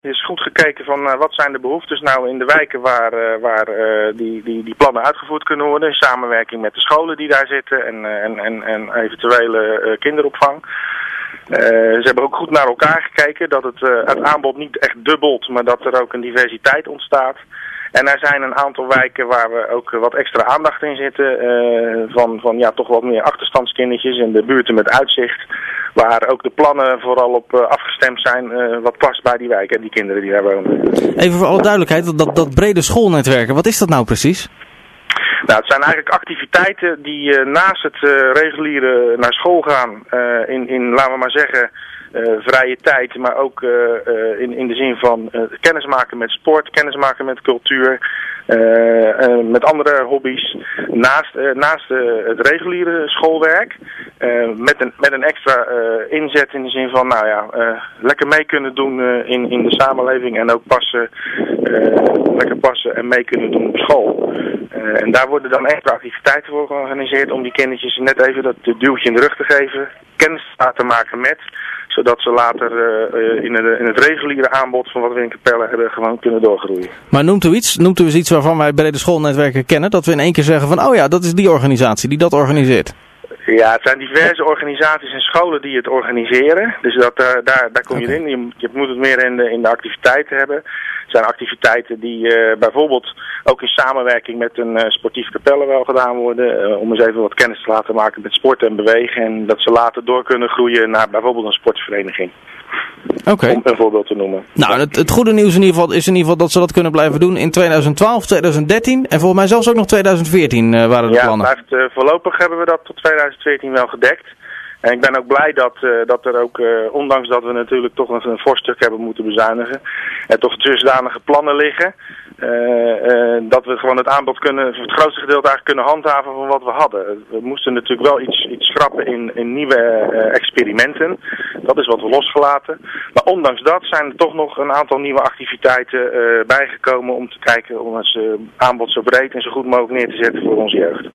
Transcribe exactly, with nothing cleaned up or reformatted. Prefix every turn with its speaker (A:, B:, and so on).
A: Er is goed gekeken van uh, wat zijn de behoeftes nou in de wijken waar, uh, waar uh, die, die, die plannen uitgevoerd kunnen worden. In samenwerking met de scholen die daar zitten en, uh, en, en, en eventuele uh, kinderopvang. Uh, ze hebben ook goed naar elkaar gekeken dat het, uh, het aanbod niet echt dubbelt, maar dat er ook een diversiteit ontstaat. En er zijn een aantal wijken waar we ook wat extra aandacht in zitten. Uh, van, van ja, toch wat meer achterstandskindertjes en de buurten met uitzicht. Waar ook de plannen vooral op uh, afgestemd zijn uh, wat past bij die wijken en die kinderen die daar wonen.
B: Even voor alle duidelijkheid, dat, dat brede schoolnetwerken, wat is dat nou precies?
A: Nou, het zijn eigenlijk activiteiten die uh, naast het uh, reguliere naar school gaan uh, in, in, laten we maar zeggen, uh, vrije tijd, maar ook uh, uh, in, in de zin van uh, kennismaken met sport, kennismaken met cultuur, uh, uh, met andere hobby's, naast, uh, naast uh, het reguliere schoolwerk, uh, met, een, met een extra uh, inzet in de zin van, nou ja, uh, lekker mee kunnen doen uh, in, in de samenleving en ook passen, uh, lekker passen en mee kunnen doen op school. Uh, en daar worden dan extra activiteiten voor georganiseerd om die kindertjes net even dat duwtje in de rug te geven, kennis te laten maken met, zodat ze later uh, in, het, in het reguliere aanbod van wat we in Capelle hebben gewoon kunnen doorgroeien.
B: Maar noemt u iets, noemt u eens iets waarvan wij brede schoolnetwerken kennen, dat we in één keer zeggen van, oh ja, dat is die organisatie die dat organiseert?
A: Ja, het zijn diverse organisaties en scholen die het organiseren. Dus dat, uh, daar, daar kom je okay. in. Je, je moet het meer in de, in de activiteiten hebben. Het zijn activiteiten die uh, bijvoorbeeld ook in samenwerking met een uh, sportief Capelle wel gedaan worden. Uh, om eens even wat kennis te laten maken met sport en bewegen. En dat ze later door kunnen groeien naar bijvoorbeeld een sportvereniging.
B: Okay.
A: Om een voorbeeld te noemen.
B: Nou, het, het goede nieuws in ieder geval is in ieder geval dat ze dat kunnen blijven doen in twintig twaalf, twintig dertien en volgens mij zelfs ook nog twintig veertien uh, waren de
A: ja,
B: plannen.
A: Ja, uh, voorlopig hebben we dat tot twintig veertien wel gedekt. En ik ben ook blij dat, uh, dat er ook, uh, ondanks dat we natuurlijk toch een, een fors stuk hebben moeten bezuinigen, er toch dusdanige plannen liggen. Uh, uh, dat we gewoon het aanbod kunnen, het grootste gedeelte eigenlijk kunnen handhaven van wat we hadden. We moesten natuurlijk wel iets, iets schrappen in, in nieuwe uh, experimenten. Dat is wat we losgelaten. Maar ondanks dat zijn er toch nog een aantal nieuwe activiteiten uh, bijgekomen om te kijken om het uh, aanbod zo breed en zo goed mogelijk neer te zetten voor onze jeugd.